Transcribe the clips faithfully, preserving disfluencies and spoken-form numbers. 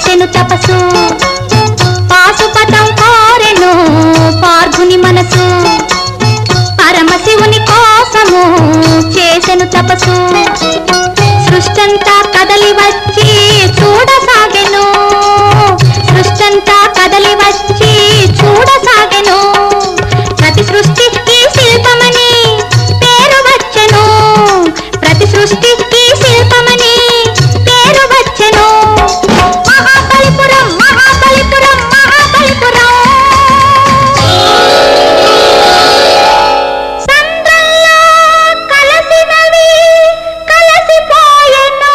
చేసెను తపసు పాశుపతం కోరెను పార్థుని మనసు పరమశివుని కోసము చేసెను తపసు సృష్టంతా కదలి వచ్చి చూడసాగెను సృష్టంతా కదలి వచ్చి చూడసాగెను ప్రతి సృష్టికి శిల్పమని పేరు వచ్చెను ప్రతి సృష్టికి శిల్పమని పేరు వచ్చెను మహాబలిపురం మహాబలిపురం మహాబలిపురం సంద్రంలో కలసినవి కలసిపోయెను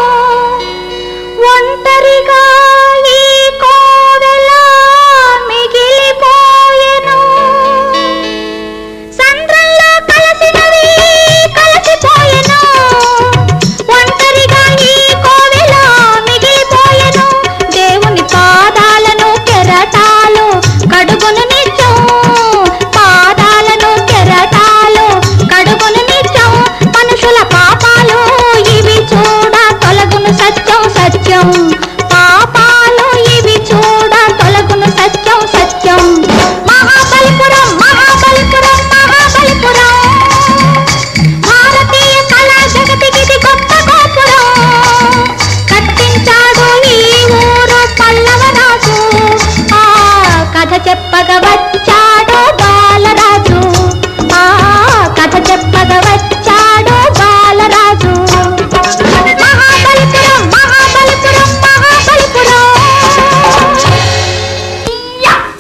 ఒంటరిగా ఈ కోవెల మిగిలిపోయెను సంద్రంలో కలసినవి కలసిపోయెను ఒంటరిగా ఈ కోవెల మిగిలిపోయెను దేవుని పాదాలను కెరటాలు కడుగును నిత్యం పాదాలను కెరటాలు కడుగును నిత్యం మనుషుల పాపాలు ఇవి చూడ తొలగును సత్యం సత్యం పాపాలు ఇవి చూడ తొలగును సత్యం సత్యం మహాబలిపురం మహాబలిపురం మహాబలిపురం భారతీయ కళా జగతికిది గొప్ప గోపురం కట్టించాడు ఈ ఊరు పల్లవరాజు ఆ కథ చెప్పగా